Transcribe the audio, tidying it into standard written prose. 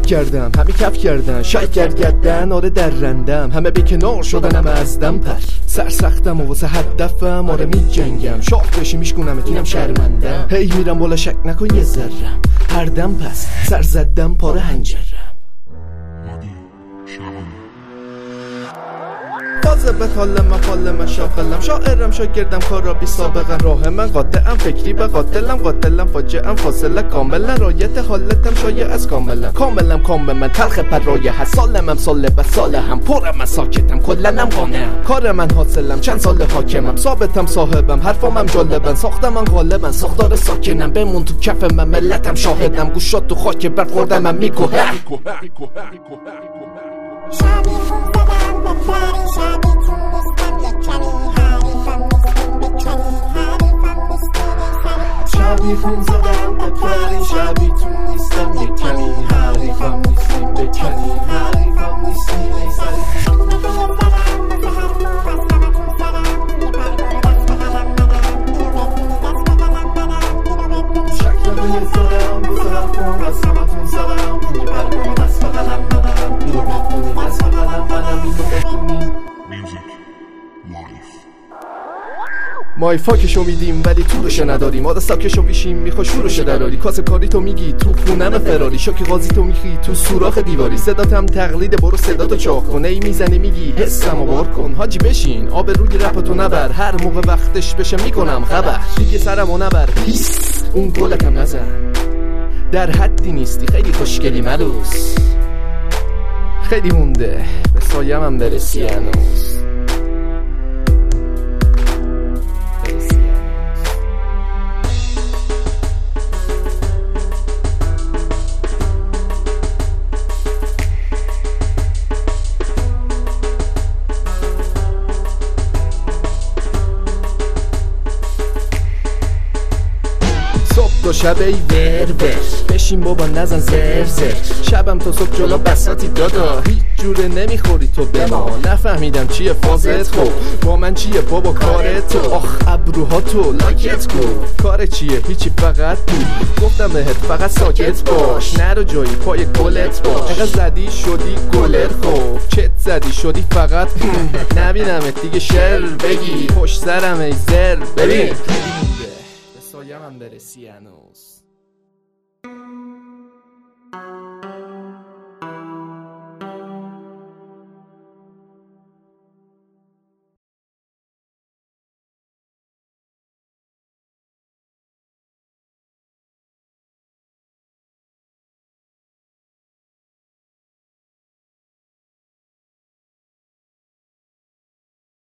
رپ کردم، همه کف کردن، شاید گردن آره در رندم، همه به کنار شدن، همه از دم پر سرسختم و واسه هدفم آره می جنگم، شاخ بشی میشکنم اتینم شرمندم، هی میرم بالا شک نکن یه ذرم، هر دم پس سر زدم پاره هنجرم. واظبت حالم شاغلم، شاعرم شاگردم کارا بی سابقم، راه من قاطعم فکری به قاتلم فاجعم فاصله کاملا، رایت حالتم شایع از کاملا من تلخ پرایه هست، سالم ساله و ساله هم پرم من ساکتم کلنم قانعم، کار من حاصلم چند سال حاکمم، ثابتم صاحبم حرفامم جالبن، ساختم من غالبن ساختار ساکنم، بمون تو کف من ملتم شاهدم، گوشات تو خاک برخوردم من میکوه شبیه خون زدم به پری، شبیتون نیستم یک کمی، حریفم نیستیم بکنی، حریفم نیستیم ای سری شکل به یه زدم بزرم کن از همتون زدم، یه برگم دست بقلم منم، اینو بکنی دست بقلم منم، اینو بکنی مای فاکشو میدیم ولی طولشو نداریم، آده ساکشو بیشیم میخوای شورشو دراری، کاسه کاری تو میگی تو خونم فراری، شاکی غازی تو میخی تو سوراخ دیواری، صداتم تقلید برو صداتو چاق کن، ای میزنی میگی حسمو بار کن، حاجی بشین آب روی رپتو نبر، هر موقع وقتش بشه میکنم خبر، دیگه سرمو نبر هیس اون گلتم نزن، در حدی نیستی خیلی خوشگلی ملوس، خیلی مونده به سایم هم برسی هنوز. دو شب ای ور بشین بابا نزن زر شبم تا صبح جلو بساتی دادا، هیچ جوره نمیخوری تو به ما، نفهمیدم چیه فازت خب با من چیه بابا کارت تو، آخ ابروها تو لاکت کو کار چیه هیچی فقط تو، گفتم بهت فقط ساکت باش، نرو جایی پای گلت باش، اگه زدی شدی گلر خب چت زدی شدی فقط نبینمت دیگه شر بگی پشت سرم ای زر ببین سایم هم برسی هنوز.